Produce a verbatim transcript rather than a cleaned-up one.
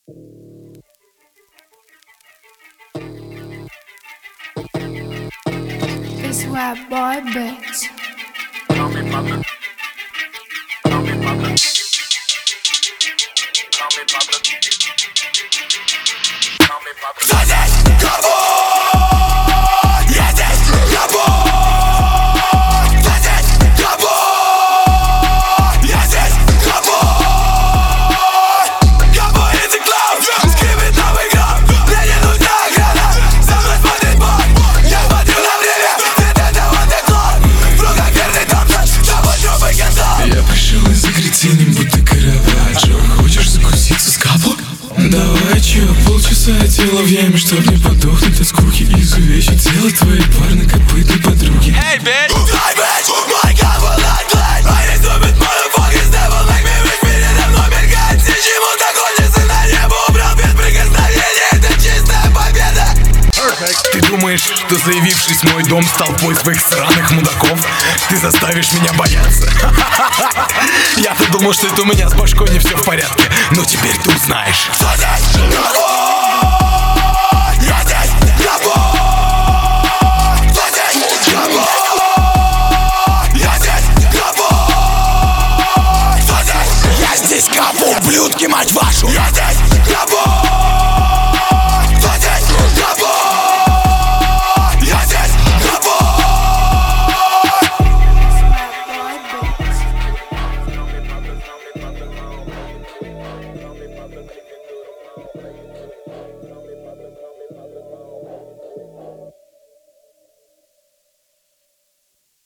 It's Rap Boy, bitch. Call me Pablo. Call me Pablo. Call me Pablo. Call me Pablo. Кто здесь? Кого? Я здесь. Кого? Кто здесь? Кого? Я здесь. Кого? Кого is the clown? Скрипит новый гром. Мне не нужна охрана. За мной смотрит бой. Я смотрю на время. Ведь это вот и клон. В руках верный Томпсон. Тобой трубы концов. Я пришел из Агрицинем, будто Караваджо. Хочешь закуситься с капо? Давай, чё, полчаса тело в яме, чтоб не подохнуть от скуки. Изувечить тело твоей парнокопытной подруги. Hey, bitch! Hey, bitch! My God will not glide. I ain't stupid motherfuckers, never like me. Ведь передо мной мелькает. Все, чему так хочется на небо, убрал без прикосновения. Это чистая победа. Ты думаешь, что заявившись в мой дом с толпой своих сраных мудаков, ты заставишь меня бояться? Я-то думал, что это у меня с башкой не все в порядке. Но теперь ты узнаешь. Кто здесь? Кого? Я здесь. Кого? Кто здесь? Кого? Я здесь. Кого? Кто здесь? Я здесь. Кого, ублюдки, мать вашу? Я здесь. Кого?